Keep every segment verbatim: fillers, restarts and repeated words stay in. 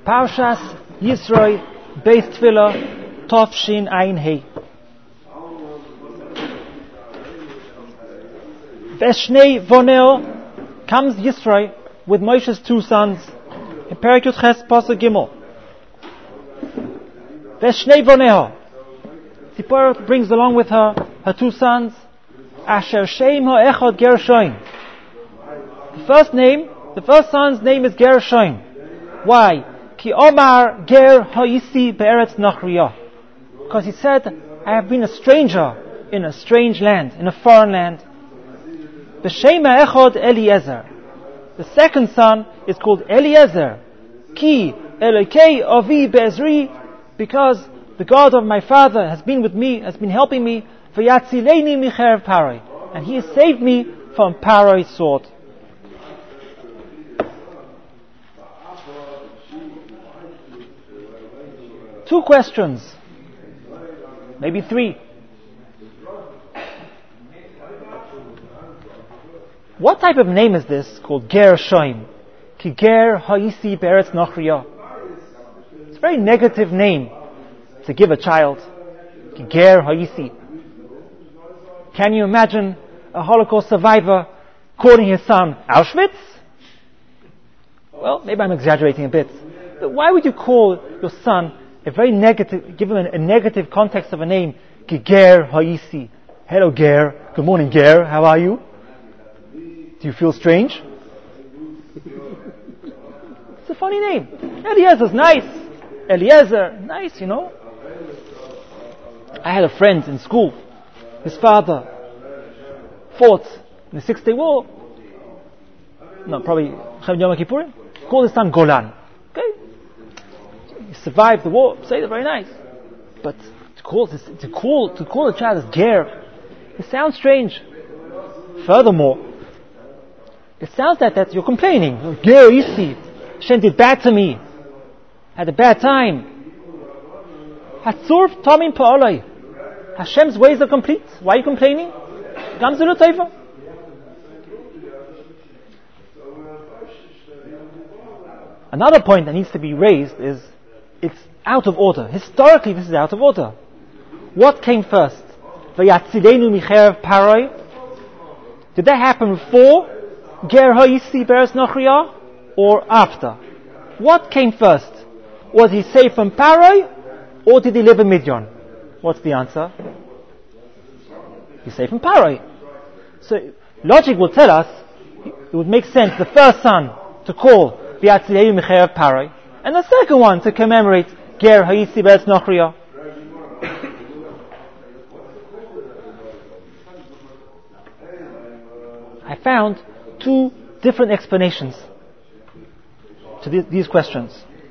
Parshas Yisro Beis Tefillah Tov Shin Ayin Hei. Veshnei Voneo comes Yisro with Moshe's two sons in Perek Yud Ches Pasuk Gimel. Veshnei Voneo. Zipporah brings along with her her two sons. Asher Shem HaEchad Gershon. The first name, the first son's name is Gershon. Why? Ki Omar Ger Ha'isi Be'eretz Nachriya. Because he said, I have been a stranger in a strange land, in a foreign land. B'Shem HaEchad Eliezer. The second son is called Eliezer. Ki Elokei Avi Be'ezri. Because the God of my father has been with me, has been helping me. V'yatzileni micherev Paroi. And he has saved me from Paroi's sword. Two questions. Maybe three. What type of name is this called Gershon? Ki Ger Ha'isi Be'eretz Nachriya. It's a very negative name to give a child. Ki Ger Ha'isi. Can you imagine a Holocaust survivor calling his son Auschwitz? Well, maybe I'm exaggerating a bit. But why would you call your son a very negative, give him a, a negative context of a name? Ki Ger Ha'isi. Hello Ger. Good morning Ger. How are you? Do you feel strange? It's a funny name. Eliezer's nice. Eliezer, nice, you know. I had a friend in school. His father fought in the Six-Day War. No, probably Yom Kippurim. Called his son Golan. Okay? He survived the war. Say that very nice. But to call this, to call to call a child as Ger, it sounds strange. Furthermore, it sounds like that you're complaining. Ger, you see, Hashem did bad to me. Had a bad time. Hatzur Tomim Pa'olai. Hashem's ways are complete. Why are you complaining? Gamzulu Taifa. Another point that needs to be raised is it's out of order. Historically, this is out of order. What came first? Vayatzilenu micherev Paroi. Did that happen before Ger Ha'isi Be'eretz Nachriya or after? What came first? Was he saved from Paroi or did he live in Midian? What's the answer? He's saved from Paroi. So logic will tell us it would make sense the first son to call V'yatzilenu micherev Paroi and the second one to commemorate Ger Ha'isi Be'eretz Nachriya. I found two different explanations to th- these questions.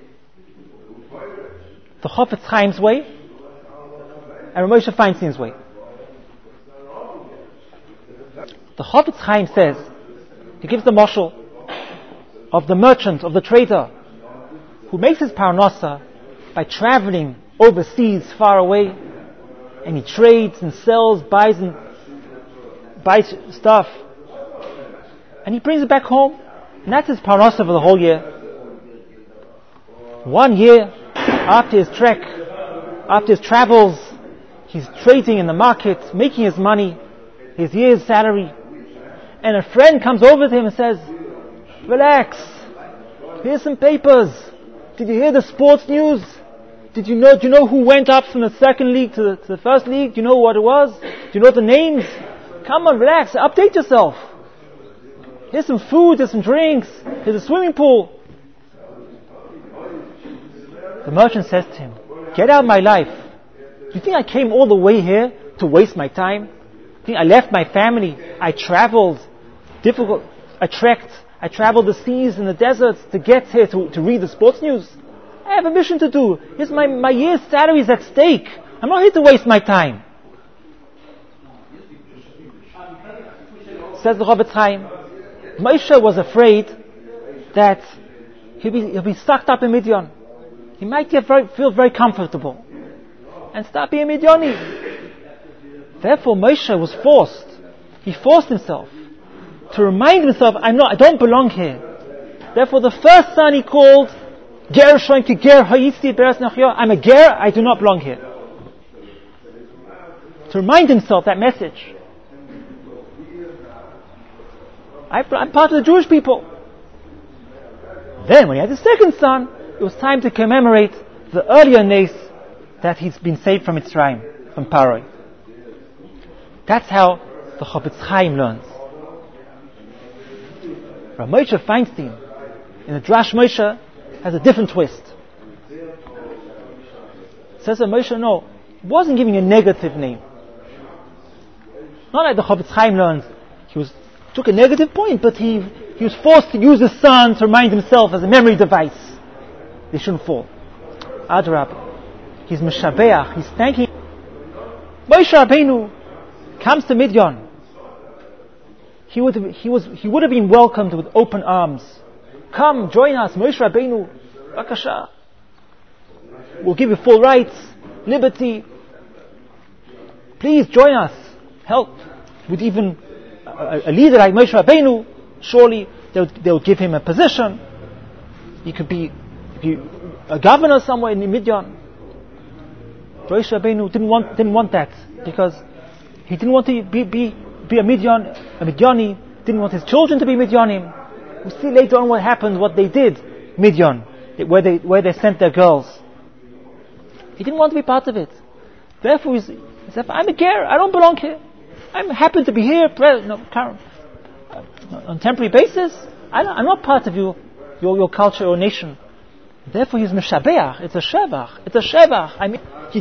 The Chofetz Chaim's way and Moshe Feinstein's way. The Chofetz Chaim says, he gives the mashal of the merchant, of the trader, who makes his parnasa by traveling overseas, far away, and he trades and sells, buys and buys stuff, and he brings it back home, and that's his parnasa for the whole year. One year after his trek, after his travels, he's trading in the market, making his money, his year's salary, and a friend comes over to him and says, relax, here's some papers. Did you hear the sports news? Did you know, do you know who went up from the second league to the, to the first league? Do you know what it was? Do you know the names? Come on, relax, update yourself. Here's some food, here's some drinks, here's a swimming pool. The merchant says to him, get out of my life. Do you think I came all the way here to waste my time? Do you think I left my family? I traveled, difficult, I trekked, I traveled the seas and the deserts to get here to, to read the sports news. I have a mission to do. Here's my, my year's salary is at stake. I'm not here to waste my time. Says the Chofetz Chaim, Moshe was afraid that he'll be, he'll be sucked up in Midian. He might get very, feel very comfortable and start being Midiani. Therefore, Moshe was forced. He forced himself to remind himself, I'm not, I don't belong here. Therefore, the first son he called Ger shoin ki ger hayisti beres nachyo. I'm a ger, I do not belong here. To remind himself that message. I'm part of the Jewish people. Then, when he had the second son, it was time to commemorate the earlier nace that he's been saved from Mitzrayim, from Paroi. That's how the Chofetz Chaim learns. Rav Moshe Feinstein, in the Drash Moshe, has a different twist. Says that Moshe, no, wasn't giving a negative name. Not like the Chofetz Chaim learns. He was took a negative point, but he he was forced to use his son to remind himself as a memory device. They shouldn't fall. Adrab, he's Meshabeach, he's thanking. Moshe Rabbeinu comes to Midian. He would have, he was he would have been welcomed with open arms. Come, join us, Moshe Rabbeinu. Bakasha. We'll give you full rights, liberty. Please join us. Help. With even a, a leader like Moshe Rabbeinu, surely they'll, they'll give him a position. He could be, be a governor somewhere in Midian. Moshe Rabbeinu didn't want didn't want that because he didn't want to be be, be a Midian, a Midiani. Didn't want his children to be Midianim. We see later on what happened, what they did, Midian, where they where they sent their girls. He didn't want to be part of it. Therefore, he said, "I'm a ger. I don't belong here. I'm happy to be here, no, current, uh, on temporary basis. I don't, I'm not part of you, your your culture or nation." Therefore, he's meshabeach. It's a shevach. It's a shevach. I mean,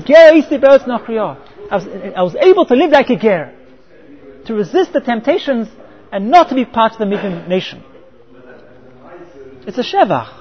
I was I was able to live like a ger, to resist the temptations and not to be part of the Midian nation. It's a shevach.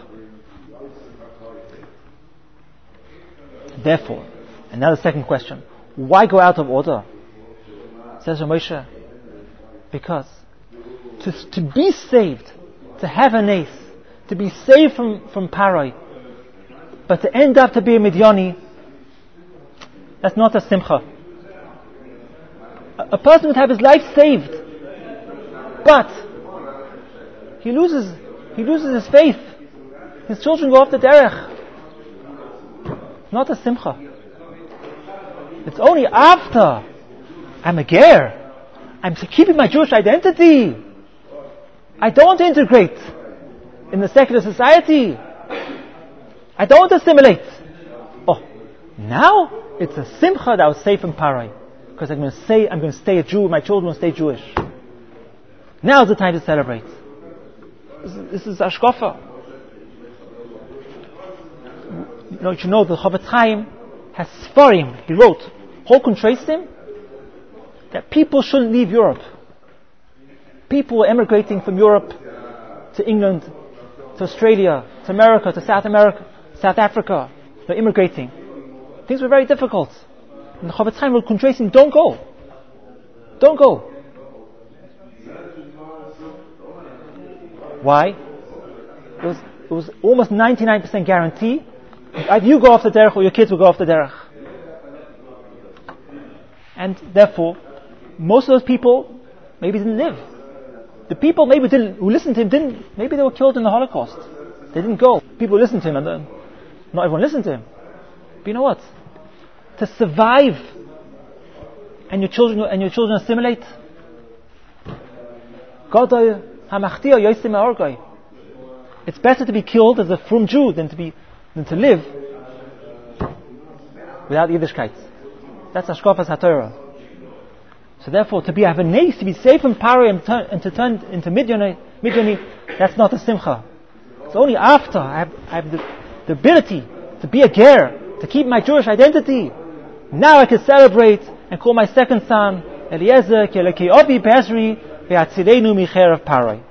Therefore, another second question: why go out of order? Says Moshe, because to to be saved, to have a nace, to be saved from from Paroi, but to end up to be a Midiani, that's not a simcha. A, a person would have his life saved, but he loses he loses his faith. His children go off the derech. Not a simcha. It's only after I'm a ger, I'm keeping my Jewish identity, I don't want to integrate in the secular society, I don't want to assimilate. Oh, now it's a simcha that I was safe from Paroi, because I'm going to say I'm going to stay a Jew, my children will stay Jewish. Now's the time to celebrate. This is, this is Ashkofa. You know, you know the Chofetz Chaim has Sfarim. He wrote, Holkun traced him, that people shouldn't leave Europe. People were emigrating from Europe to England, to Australia, to America, to South America, South Africa. They're immigrating. Things were very difficult. And the Chofetz Chaim wrote, trace him, don't go. Don't go. Why? It was, it was almost ninety-nine percent guarantee. Either you go off the derech or your kids will go off the derech. And therefore, most of those people maybe didn't live. The people maybe didn't, who listened to him didn't, maybe they were killed in the Holocaust. They didn't go. People listened to him and then, not everyone listened to him. But you know what? To survive and your children, and your children assimilate, it's better to be killed as a frum Jew than to be than to live without Yiddishkeit. That's Ashkofas HaTorah. So therefore, to be have a nace, to be safe from Paroi and, turn, and to turn into Midiani, Midiani, that's not a simcha. It's only after I have, I have the, the ability to be a ger, to keep my Jewish identity. Now I can celebrate and call my second son Eliezer Keleki Obi Bezri Ve'atzilenu Micher of Paroi.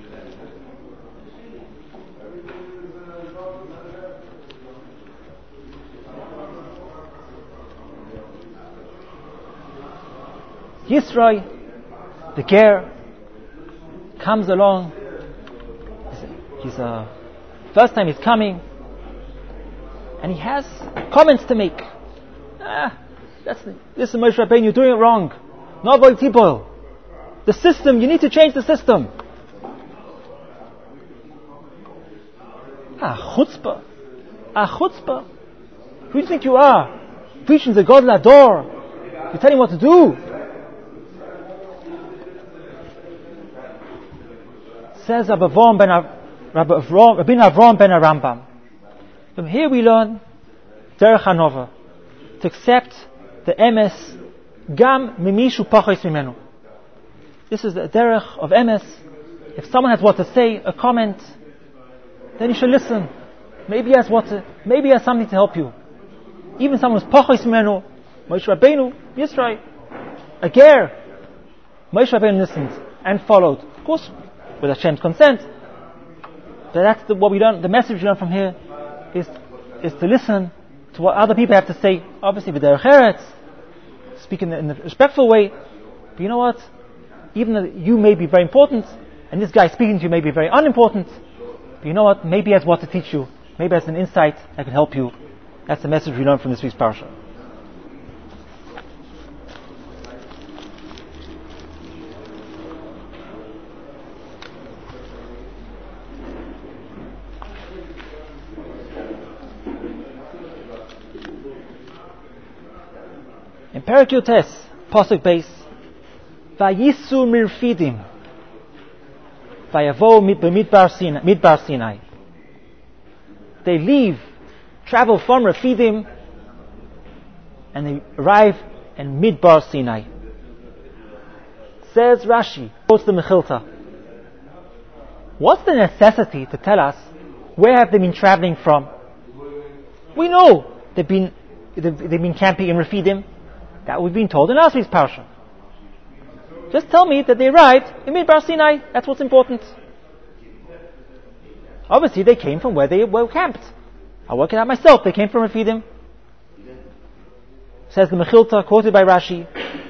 Yisroi, the ger, comes along. He's a first time he's coming, and he has comments to make. Ah, that's listen, Moshe Rabbeinu, you're doing it wrong. No boy tibol. The system, you need to change the system. Ah, chutzpah. A chutzpah. Who do you think you are? Preaching the God Lador. You're telling him what to do. Says Rabbi Avram ben Rabbi Avram, Rabbi Avram ben Rambam. From here we learn Derech Hanova, to accept the emes gam mimishu pachos mimenu. This is the derech of emes. If someone has what to say, a comment, then you should listen. Maybe he has what to, maybe he has something to help you. Even someone who's pachos mimenu, Moshe Rabbeinu, Yisrael, a ger, Moshe Rabbeinu listened and followed, of course, with Hashem's consent. But that's the, what we learn. The message we learn from here is is to listen to what other people have to say. Obviously, with their eretz, speak in, in a respectful way. But you know what? Even though you may be very important, and this guy speaking to you may be very unimportant, but you know what? Maybe he has what to teach you. Maybe he has an insight that can help you. That's the message we learn from this week's parasha. In Perek Yotes, Pasuk Beis, Vayisu mirfidim, Vayavo midbar Sinai. They leave, travel from Refidim, and they arrive in Midbar Sinai. Says Rashi, quotes the Mechilta. What's the necessity to tell us where have they been traveling from? We know they've been they've, they've been camping in Refidim. That we've been told in last week's parsha. Just tell me that they arrived in Midbar Sinai. That's what's important. Obviously, they came from where they were camped. I work it out myself. They came from Refidim. Says the Mechilta, quoted by Rashi,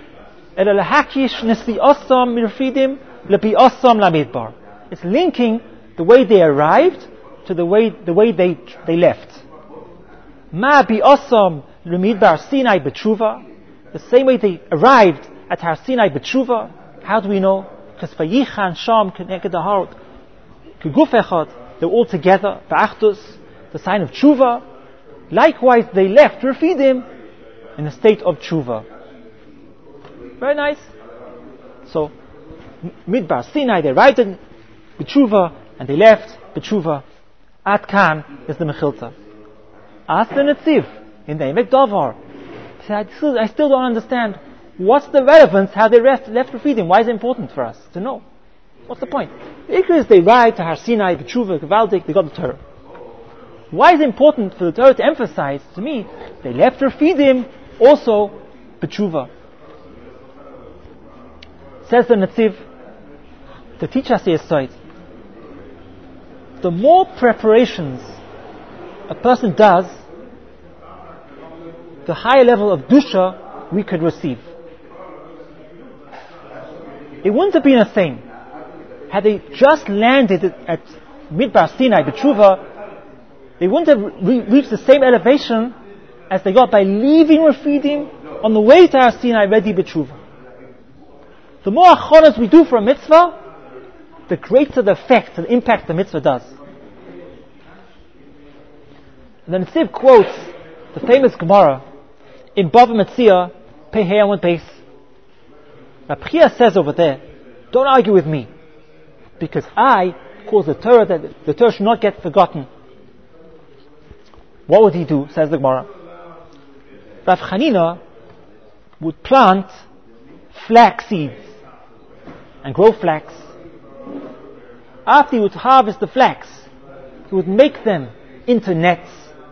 it's linking the way they arrived to the way the way they they left. Ma bi osam lemidbar Sinai b'tshuva. The same way they arrived at Har Sinai b'tshuva. How do we know? Because vayichan sham connected the heart, keguf echad. They're all together. Ba'achdus, the sign of tshuva. Likewise, they left Refidim in a state of tshuva. Very nice. So, Midbar Sinai, they arrived in b'tshuva and they left b'tshuva. At Kan is the Mechilta. Ask the Netziv in the Emek Davar. I still don't understand. What's the relevance how they left, left Refidim? Why is it important for us to know? What's the point? The Ikra is they ride to Har Sinai, b'tshuva, Gevaldik, they got the Torah. Why is it important for the Torah to emphasize to me they left Refidim also b'tshuva? Says the Netziv to teach us the Yesod. The more preparations a person does, the higher level of dusha we could receive. It wouldn't have been a thing had they just landed at Midbar Sinai b'tshuva. They wouldn't have re- reached the same elevation as they got by leaving Refidim on the way to Har Sinai ready b'tshuva. The more achonas we do for a mitzvah, the greater the effect, the impact the mitzvah does. And then Netziv quotes the famous Gemara in Bava Metzia, Pei Hei Amud Beis. Rabchia says over there, don't argue with me, because I cause the Torah that the Torah should not get forgotten. What would he do? Says the Gemara. Rav Chanina would plant flax seeds and grow flax. After he would harvest the flax, he would make them into nets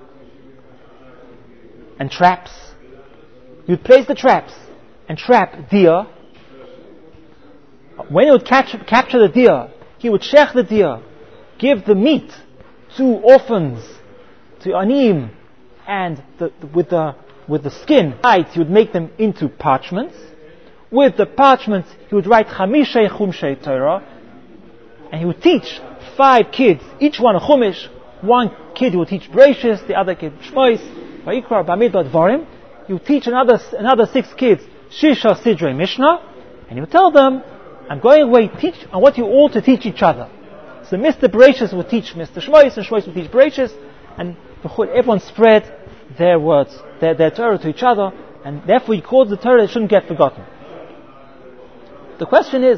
and traps. He would place the traps and trap deer. When he would catch, capture the deer, he would shech the deer, give the meat to orphans, to anim, and the, with the with the skin, he would make them into parchments. With the parchments, he would write Chamishei Chumshei Torah, and he would teach five kids, each one a chumash. One kid he would teach Bereshis, the other kid Shmois, Vayikra, Bamidbar, Dvarim. He would teach another another six kids Shisha, Sidrei, Mishnah, and he would tell them, I'm going away, teach, I want you all to teach each other. So Mister Bereshis would teach Mister Shmois, and Shmois would teach Bereshis, and everyone spread their words, their, their Torah to each other, and therefore he called the Torah that shouldn't get forgotten. The question is,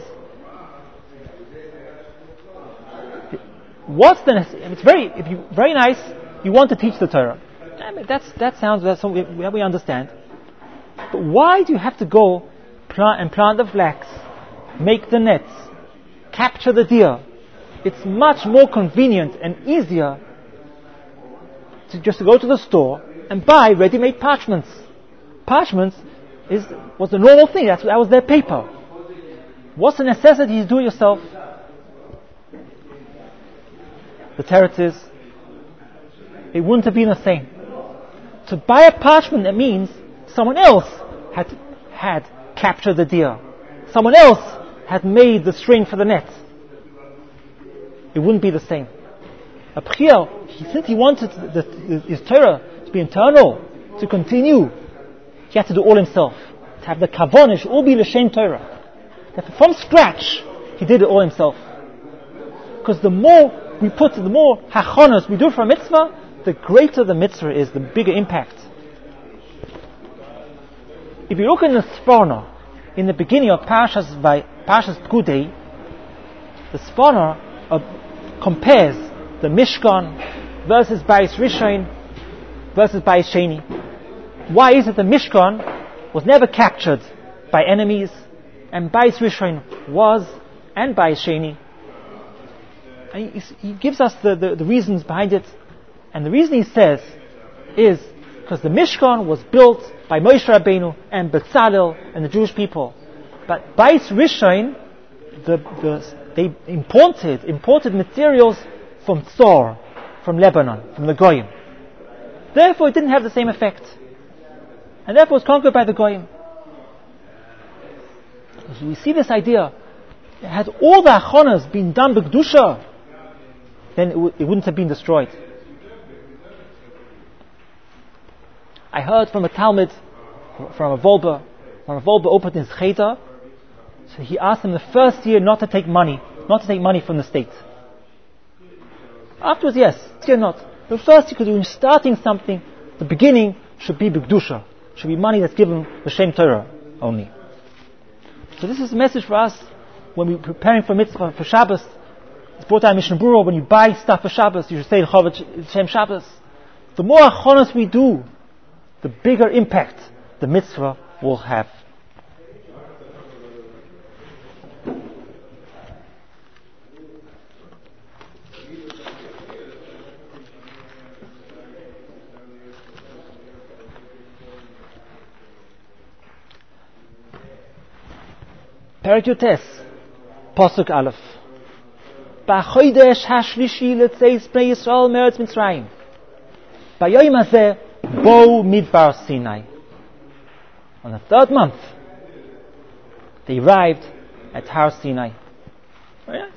what's the, it's very, if you, very nice, you want to teach the Torah. I mean, that's, that sounds, that's something we, we understand. But why do you have to go plant and plant the flax, make the nets, capture the deer? It's much more convenient and easier to just to go to the store and buy ready-made parchments. Parchments is was the normal thing. That's that was their paper. What's the necessity to do it yourself? The teretz is, it wouldn't have been the same. To buy a parchment, that means someone else had had captured the deer. Someone else had made the string for the net. It wouldn't be the same. A b'chia, he, since he wanted the, the, his Torah to be internal, to continue, he had to do all himself. To have the kavonish, all be l'shem Torah. That from scratch, he did it all himself. Because the more we put, the more hachonos we do for a mitzvah, the greater the mitzvah is, the bigger impact. If you look in the Sforno, in the beginning of Parshas Parshas Pkudei, the Sforno uh, compares the Mishkan versus Bayis Rishon versus Bayis Sheni. Why is it the Mishkan was never captured by enemies, and Bayis Rishon was, and Bayis Sheni? And he, he gives us the, the, the reasons behind it. And the reason he says is because the Mishkan was built by Moshe Rabbeinu and Betzalel and the Jewish people. But Bayis Rishon, the, the, they imported, imported materials from Tzor, from Lebanon, from the Goyim. Therefore it didn't have the same effect. And therefore it was conquered by the Goyim. So we see this idea. Had all the achonas been done b'kedusha, then it, w- it wouldn't have been destroyed. I heard from a Talmud, from a Volba, when a Volba opened his cheder, so he asked him the first year not to take money, not to take money from the state. Afterwards, yes, this year not. The first year, because when you're starting something, the beginning should be b'kedusha, should be money that's given l'shem Torah only. So this is a message for us when we're preparing for mitzvah, for Shabbos. It's brought out in Mishnah Berurah, when you buy stuff for Shabbos, you should say L'chovot Shem Shabbos. The more achonos we do, the bigger impact the mitzvah will have. Perek Yutes, Pasuk Aleph. B'chodesh hashlishi letzeis bnei Yisrael me'eretz Mitzrayim. B'yoyim hazeh bo midbar Sinai. On the third month, they arrived at Har Sinai. Oh yes.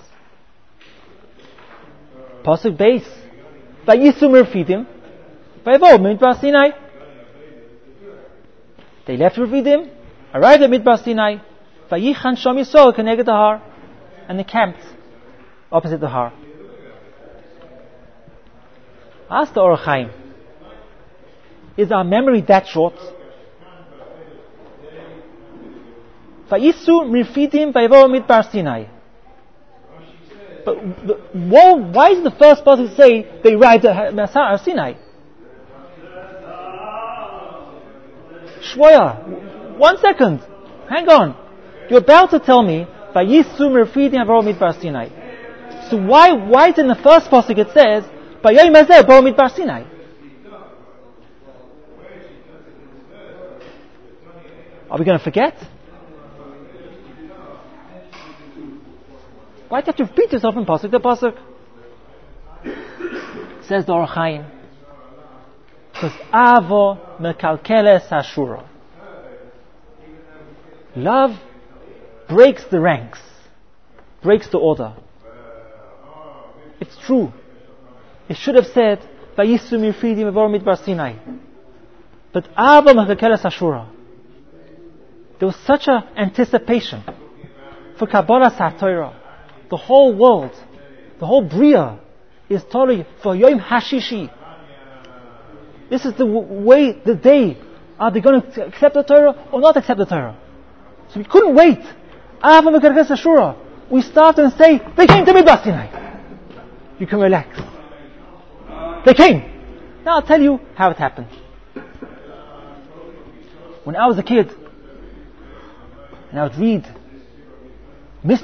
Pasuk Beis. Vayisu Refidim. Vayavo midbar Sinai. They left Refidim, arrived at Midbar Sinai. Vayichan Shom Yisrael keneged the Har, and they camped opposite the Har. Ask the Orach Chaim, is our memory that short? Vayisu Refidim Vayavo Midbar Sinai. But the, why, why is the first pasuk say they arrived at Har Sinai? Shvoya, one second, hang on. You're about to tell me Vayisu Refidim Vayavo Midbar Sinai. So why why in the first pasuk it says Vayoyim hazeh bo Midbar Sinai? Are we going to forget? Why do you have to repeat yourself in pasuk to pasuk? Says the Orach Chaim, because avo mekalkeles hashura. Love breaks the ranks, breaks the order. It's true. It should have said Vayisu Refidim Vayavo Midbar Sinai. But avo mekalkeles hashura. There was such an anticipation for Kabbalas HaTorah. The whole world, the whole Bria is totally for Yom Hashishi. This is the w- way, the day. Are they going to accept the Torah or not accept the Torah? So we couldn't wait. We start and say, they came to Midbar Sinai. You can relax. They came. Now I'll tell you how it happened. When I was a kid, and I would read, miss,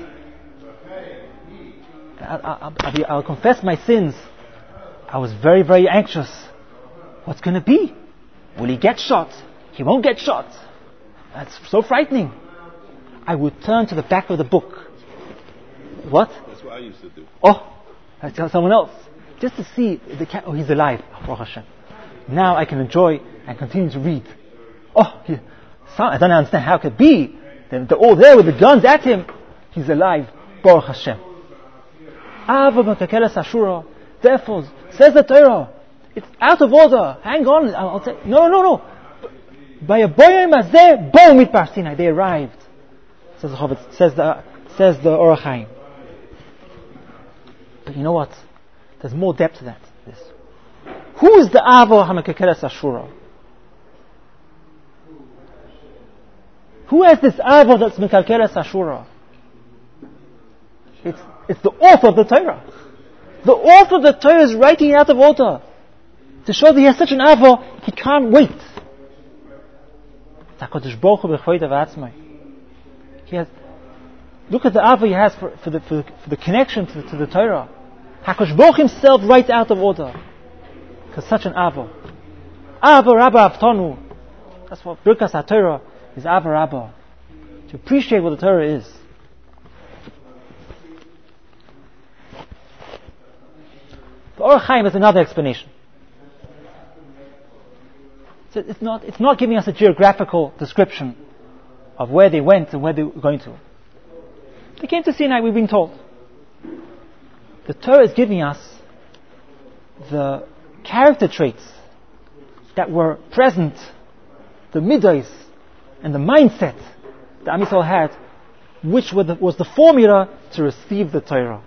I, I, I'll, I'll confess my sins. I was very, very anxious. What's going to be? Will he get shot? He won't get shot. That's so frightening. I would turn to the back of the book. What? That's what I used to do. Oh, I tell someone else. Just to see the cat. Oh, he's alive. Oh, Hashem. Now I can enjoy and continue to read. Oh, he, some, I don't understand how it could be. They're, they're all there with the guns at him. He's alive. Baruch Hashem. Therefore, says the Torah, it's out of order. Hang on. I'll, I'll say, no, no, no. By a boyim azeh, bo midbar Sinai. They arrived. Says the Chofetz, says the says the Orach Chaim. But you know what? There's more depth to that. This. Who is the Avo HaMekekeres Ashura? Who has this Avo that's Mekekeres Ashura? It's it's the author of the Torah. The author of the Torah is writing it out of order to show that he has such an Avo, he can't wait. He has. Look at the Avo he has for, for the for, for the connection to, to the Torah. HaKadosh Baruch himself writes out of order because such an Avo. Avo Rabba Avtonu. That's what Birkas HaTorah is. Avo Rabba, to appreciate what the Torah is. The Orach Chaim has another explanation. So it's not it's not giving us a geographical description of where they went and where they were going to. They came to Sinai, we've been told. The Torah is giving us the character traits that were present, the midos and the mindset that Am Yisrael had, which was the, was the formula to receive the Torah.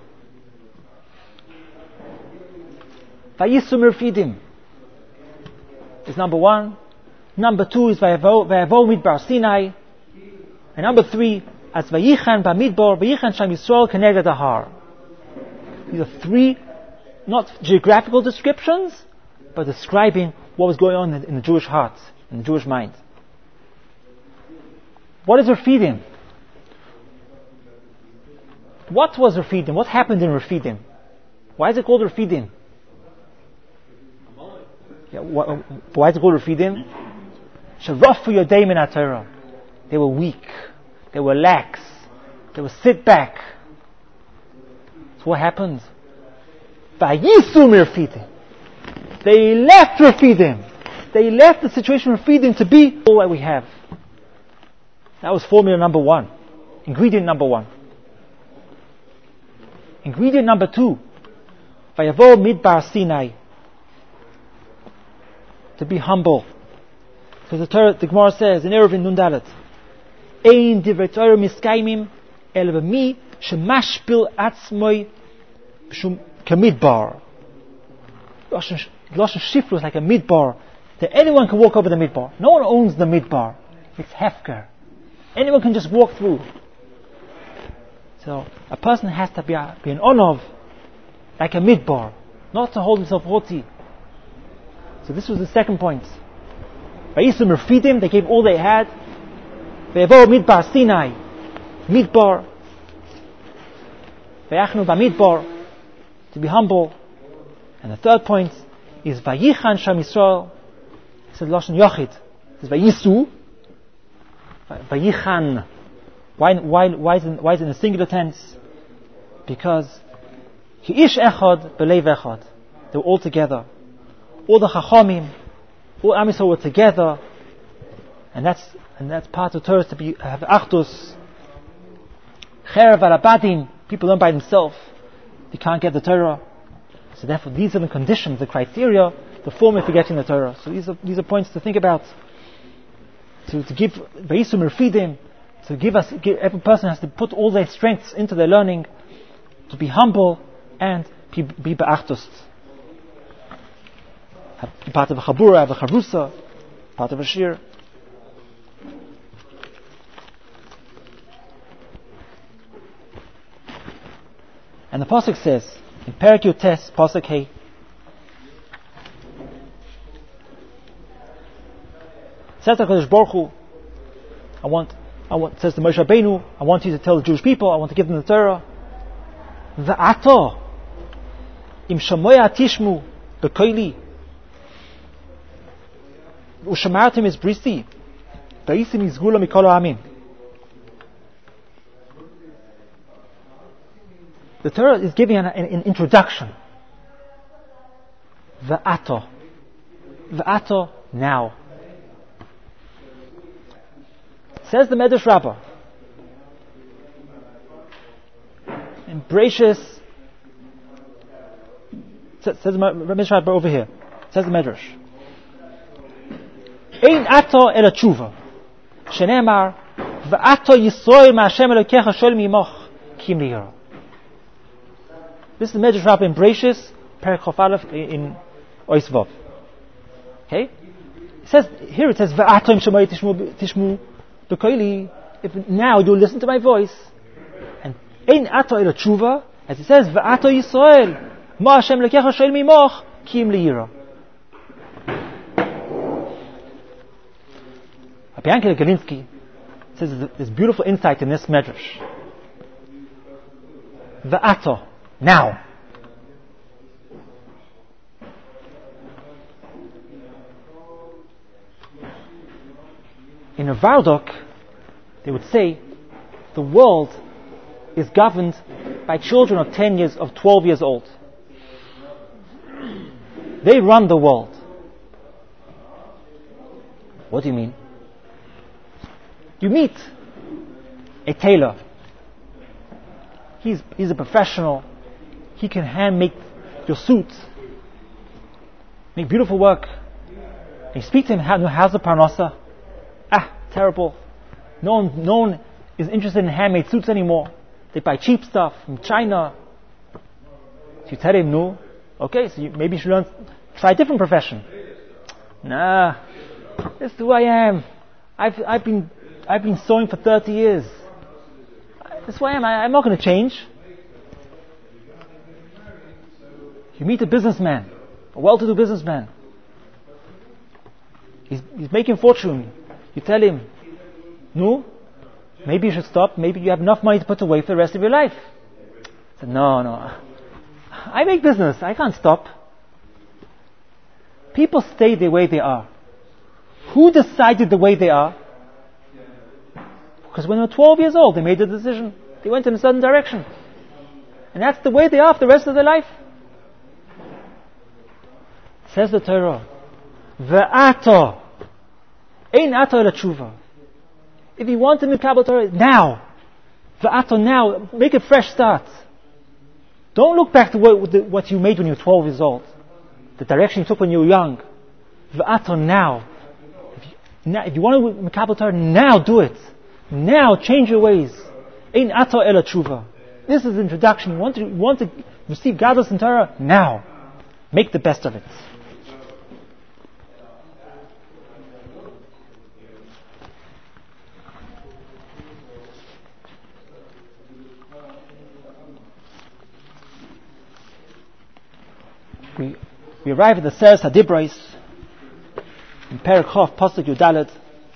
Vayisu Merfidim is number one. Number two is Vayavo Midbar Sinai. And number three, as Vayichan Bamidbar, Vayichan Sham Yisrael Keneged Ahar. These are three, not geographical descriptions, but describing what was going on in, in the Jewish heart, in the Jewish mind. What is Refidim? What was Refidim? What happened in Refidim? Why is it called Refidim? Yeah, wh- why is it called Refidim? Sharafu Yodeim in HaTorah. They were weak. They were lax. They were sit back. So what happened? Vayisu Refidim. They left Refidim. They left the situation of Refidim to be all that we have. That was formula number one. Ingredient number one. Ingredient number two. Vayavo Midbar Sinai. To be humble. Because the Torah, the Gemara says in Eruvin Nun Dalet, Ein divrei Torah miskaimim el b'mi shemashpil atzmoi b'shum kamidbar. Lashon Shifru is like a midbar that anyone can walk over the midbar. No one owns the midbar. It's hefker. Anyone can just walk through. So a person has to be, a, be an onov, like a midbar, not to hold himself haughty. So this was the second point. Vayisu Merfidim, they gave all they had. Vayavo Midbar Sinai, Midbar. Vayachnu Bamidbar, to be humble. And the third point is Vayichan Sham Yisrael. It says Lashon Yochid. It says Vayisu. Vayichan. Why, why, why, is it, why is it in a singular tense? Because Ki ish echad b'leiv echad. They were all together. All the Chachamim, all Am Yisrael were together, and that's and that's part of Torah, to be have achdus. Cherev alabadim, people learn by themselves. They can't get the Torah, so therefore these are the conditions, the criteria, the formula for getting the Torah. So these are these are points to think about. To to give Vayisu Merfidim, to give us give, every person has to put all their strengths into their learning, to be humble and be, be be'achdus. Be part of a chabura, have a chavrusa, part of a shir. And the pasuk says in Perek Yutes, pasuk Hey, says to HaKadosh Baruch Hu, I want, I want, says to Moshe Rabbeinu, I want you to tell the Jewish people, I want to give them the Torah. V'ato im shamoya tishmu b'koili u'shamartem es bristi v'yisim yizgula mikol ha'amim. The Torah is giving an, an, an introduction. V'ato. V'ato, now. Says the Medrash Rabbah, in Bereshis, says the Medrash Rabbah over here, says the Medrash, Ein ato el tshuva, shenemar, v'ato Yisrael ma'Hashem Elokecha shol mimoch kim liyira. This is the Medrash Rabbah in Bereshis, Perek Chof Aleph in Ois Vav. Okay? It says, here it says, v'ato im shamoy tishmu, tishmu b'koili, if now you listen to my voice. And ein ato el tshuva, as it says, v'ato Yisrael, ma Hashem lekecha shel mimoch, kim liyira. Rabbi Yankel Galinsky says there's beautiful insight in this medrash. V'ato, now. In a Vardok, they would say the world is governed by children of ten years, of twelve years old. They run the world. What do you mean? You meet a tailor. He's he's a professional. He can hand make your suits, make beautiful work. And you speak to him, how, how's the parnasa? Ah, terrible. No one, no one is interested in handmade suits anymore. They buy cheap stuff from China. So you tell him, no, okay, so you, maybe you should learn, try a different profession. Nah, this is who I am. I've I've been I've been sewing for thirty years. This is who I am. I, I'm not going to change. You meet a businessman, a well-to-do businessman. He's, he's making fortune. You tell him, no, maybe you should stop. Maybe you have enough money to put away for the rest of your life. He said, no, no. I make business. I can't stop. People stay the way they are. Who decided the way they are? Because when they were twelve years old, they made the decision. They went in a certain direction. And that's the way they are for the rest of their life. Says the Torah, Ve'ato, ein ato el tshuva. If you want to make Kabbalah Torah, now. Ve'ato, now. Make a fresh start. Don't look back to what, what you made when you were twelve years old. The direction you took when you were young. Ve'ato, now. If you, now, if you want to make Kabbalah Torah, now do it. Now change your ways. Ein ato el tshuva. This is the introduction. You want to, you want to receive Gadlus and Torah? Now. Make the best of it. We, we arrive at the Seres HaDibros in Perek Chof, Pasuk Yudalet,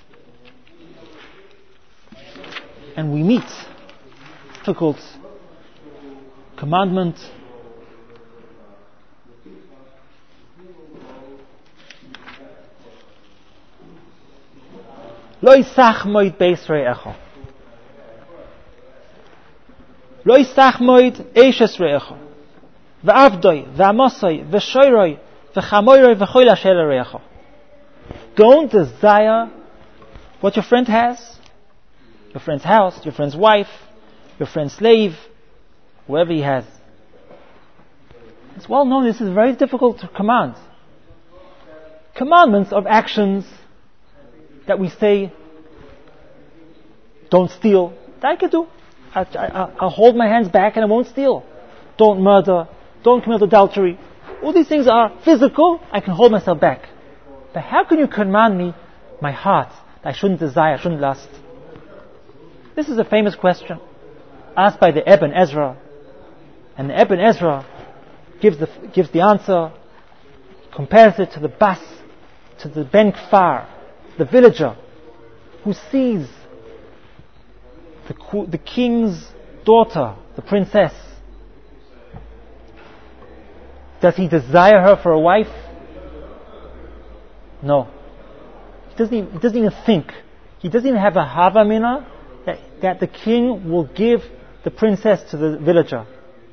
and we meet difficult commandment. Lo yisach moed beis re'echa. Lo yisach moed eishes re'echa. Ve'avdoi, ve'amosoi, ve'shoiroi, ve'chamoiroi, ve'choil asher re'echa. Don't desire what your friend has, your friend's house, your friend's wife, your friend's slave, whoever he has. It's well known this is very difficult to command. Commandments of actions that we say, don't steal. That I can do. I, I, I'll hold my hands back and I won't steal. Don't murder. Don't commit adultery. All these things are physical, I can hold myself back. But how can you command me, my heart, that I shouldn't desire, I shouldn't lust? This is a famous question asked by the Ibn Ezra. And the Ibn Ezra gives the, gives the answer, compares it to the Bas, to the Ben Kfar, the villager, who sees the, the king's daughter, the princess. Does he desire her for a wife? No. He doesn't even, he doesn't even think. He doesn't even have a havamina that, that the king will give the princess to the villager.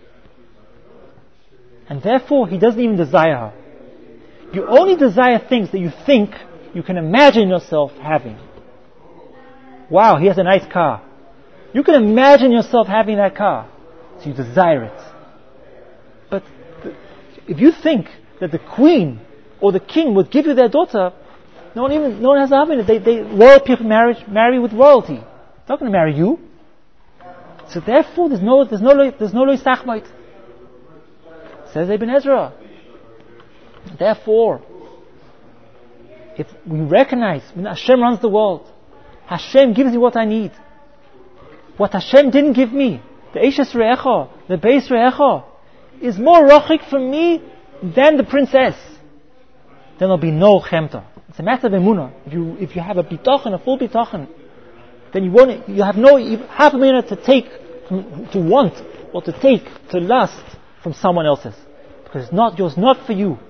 And therefore, he doesn't even desire her. You only desire things that you think you can imagine yourself having. Wow, he has a nice car. You can imagine yourself having that car, so you desire it. But if you think that the queen or the king would give you their daughter, no one even no one has a having it. They, they royal people marry marry with royalty. They're not going to marry you. So therefore, there's no there's no there's no loy sachmoit. Says Ibn Ezra. Therefore, if we recognize when Hashem runs the world, Hashem gives me what I need. What Hashem didn't give me, the Eishes Re'echa, the Beis Re'echa, is more rochik for me than the princess. Then there'll be no chemta. It's a matter of emunah. If you if you have a bitochen, a full bitochen, then you won't. You have no you half a minute to take, to want or to take to lust from someone else's, because it's not yours, not for you.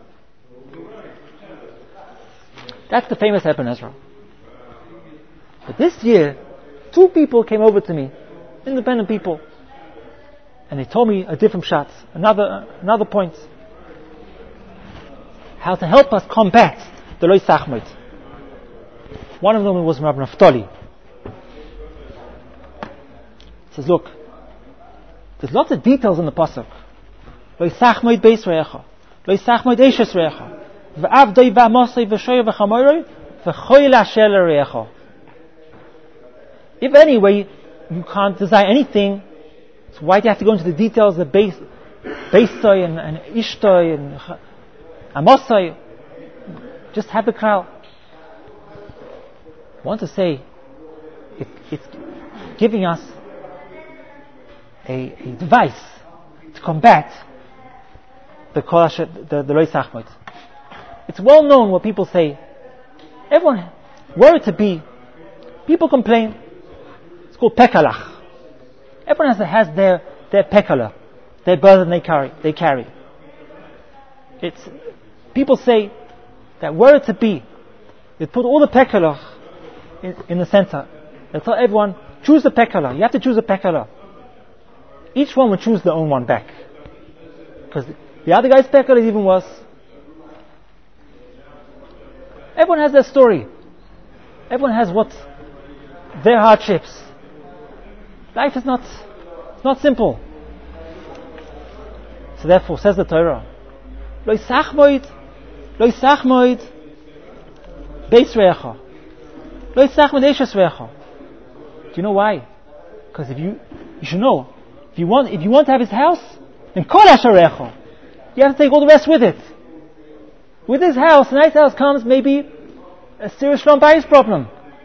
That's the famous Ibn Ezra. But this year, two people came over to me, independent people, and they told me a different shot, another uh, another point, how to help us combat the loy sachmoit. One of them was Rabbi Naftali. He says, look, there's lots of details in the pasuk. Loy sachmoit beis re'echa, loy sachmoit eishes re'echa, v'avdoi v'amosoi v'shoyo v'chamoiroi v'choy la'asher re'echa. If anyway you can't desire anything, so why do you have to go into the details of beis, beisoi and, and ishtoi and amosoi? Just have the crowd. I want to say, it, it's giving us a, a device to combat the the, the loy sachmoit. It's well known what people say. Everyone, were it to be, people complain. It's called pekalach. Everyone has, has their their pekala, their burden they carry. They carry. It's people say that were it to be, they put all the pekalach in, in the center. They tell everyone, choose the pekala. You have to choose a pekala. Each one would choose their own one back, because the other guy's pekala is even worse. Everyone has their story. Everyone has what their hardships. Life is not it's not simple. So therefore, says the Torah, Lo sachmoid, lo sachmoid, beis re'echa, lo sachmoid eishes re'echa. Do you know why? Because if you you should know, if you want if you want to have his house, then kol asher re'echa. You have to take all the rest with it. With his house, a nice house comes maybe a serious shalom bayis problem.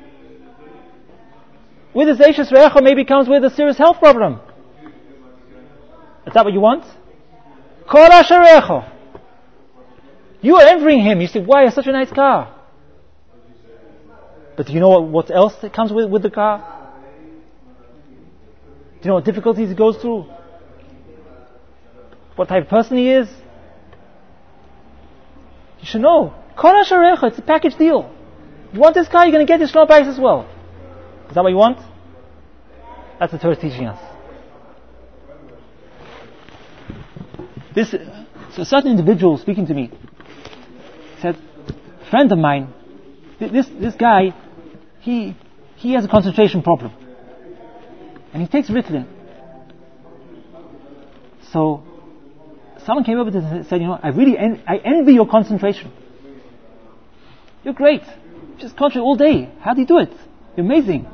With his eishes re'echa, maybe comes with a serious health problem. Is that what you want? Kol asher re'echa. You are envying him. You say, why, it's such a nice car. But do you know what, what else that comes with, with the car? Do you know what difficulties he goes through? What type of person he is? You should know. Kol asher re'echa, it's a package deal. You want this car, you're going to get this shalom bayis as well. Is that what you want? That's the Torah is teaching us. This, so a certain individual speaking to me said, a friend of mine, this this guy, he he has a concentration problem, and he takes Ritalin. So someone came over to him and said, you know, I really en- I envy your concentration. You're great. Just concentrate all day. How do you do it? You're amazing.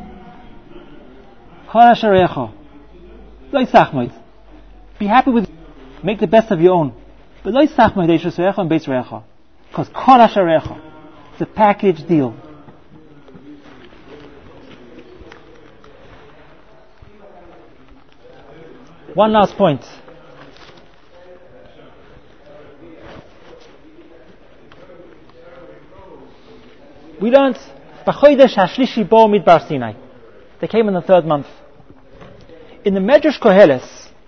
Be happy with Make the best of your own. Because kol asherecha. It's a package deal. One last point. We learned B'chodesh Hashlishi Bo Midbar Sinai. They came in the third month. In the Medrash Koheles,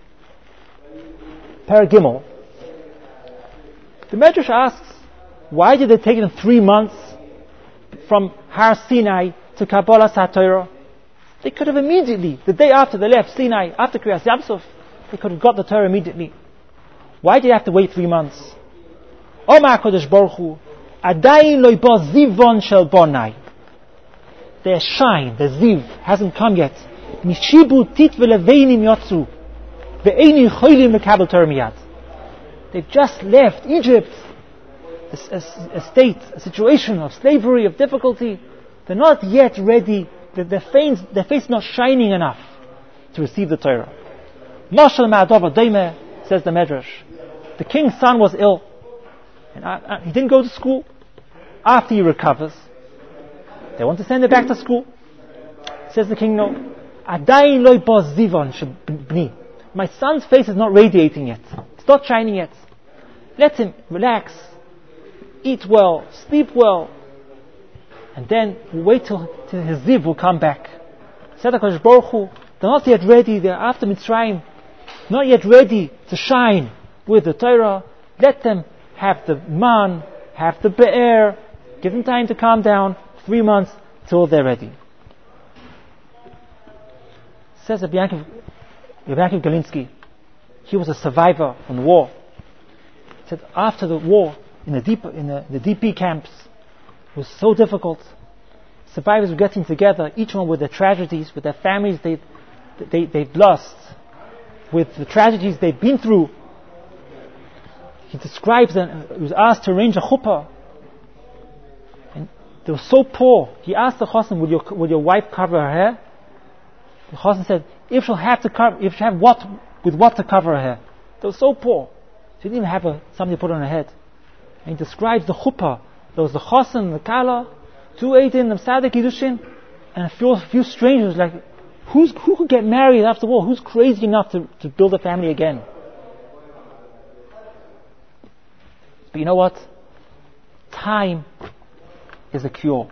Perek Gimel, the Medrash asks, why did it take them three months from Har Sinai to Kabbalah HaTorah? They could have immediately, the day after they left Sinai, after Kriyas Yamsuf, they could have got the Torah immediately. Why did they have to wait three months? Omar HaKadosh Baruch Hu, Adayin lo ibo zivon shel bonai. Their shine, the ziv, hasn't come yet. Mishibu tit v'leveinim yotzu. Ve'eini choylim mekabel Torah miyad. They've just left Egypt, a, a, a state, a situation of slavery, of difficulty. They're not yet ready. Their, their, face, their face is not shining enough to receive the Torah. Mashal ma'adov adoimeh, says the Medrash. The king's son was ill. And uh, uh, he didn't go to school. After he recovers, they want to send him back to school. Says the king, no. Adayin lo ibo zivon shel bni. My son's face is not radiating yet. It's not shining yet. Let him relax, eat well, sleep well, and then we'll wait till, till his ziv will come back. Said HaKadosh Baruch Hu, they're not yet ready. They're after Mitzrayim, not yet ready to shine with the Torah. Let them have the man, have the be'er, give them time to calm down, three months till they're ready. Says Rabbi Yaakov, Rabbi Yaakov Galinsky, he was a survivor from the war. He said after the war, in the deep, in the, the D P camps, it was so difficult. Survivors were getting together, each one with their tragedies, with their families they, they, they've lost, with the tragedies they've been through. He describes that he was asked to arrange a chuppah, and they were so poor. He asked the chassan, "Will your will your wife cover her hair?" The chassan said, "If she'll have to cover, if she have what with what to cover her hair." They were so poor, she didn't even have a, something to put on her head. And he describes the chuppah. There was the chassan, the kala, two eidim, the tzaddik kiddushin, and a few, a few strangers. Like, who's who could get married after the war? Who's crazy enough to, to build a family again? But you know what? Time is a cure.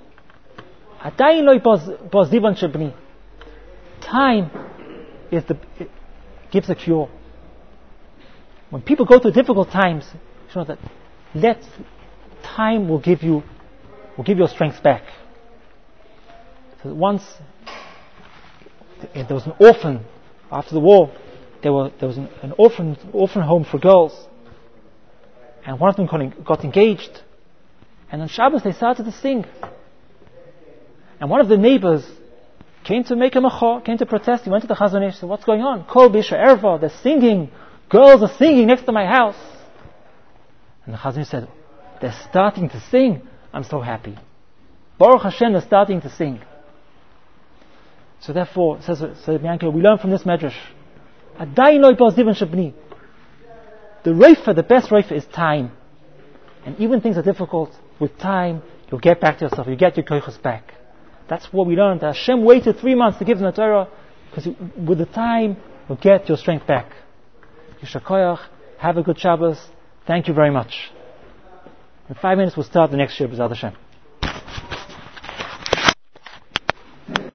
Time is the it gives a cure. When people go through difficult times, you know that let time will give you will give your strength back. So once there was an orphan after the war, there were there was an, an orphan orphan home for girls. And one of them got engaged. And on Shabbos they started to sing. And one of the neighbors came to make a macha, came to protest. He went to the Chazon Ish, said, "What's going on? Kol Bisha Erva, they're singing. Girls are singing next to my house." And the Chazon Ish said, "They're starting to sing. I'm so happy. Baruch Hashem, they're starting to sing." So therefore, says says Bianca, we learn from this medrash. Adayin lo yipol zivan shabni. The reifa, the best reifa is time. And even things are difficult, with time, you'll get back to yourself, you get your koichos back. That's what we learned. That Hashem waited three months to give them the Torah, because with the time, you'll get your strength back. Yishar koach, have a good Shabbos. Thank you very much. In five minutes we'll start the next year, B'ezrat Hashem.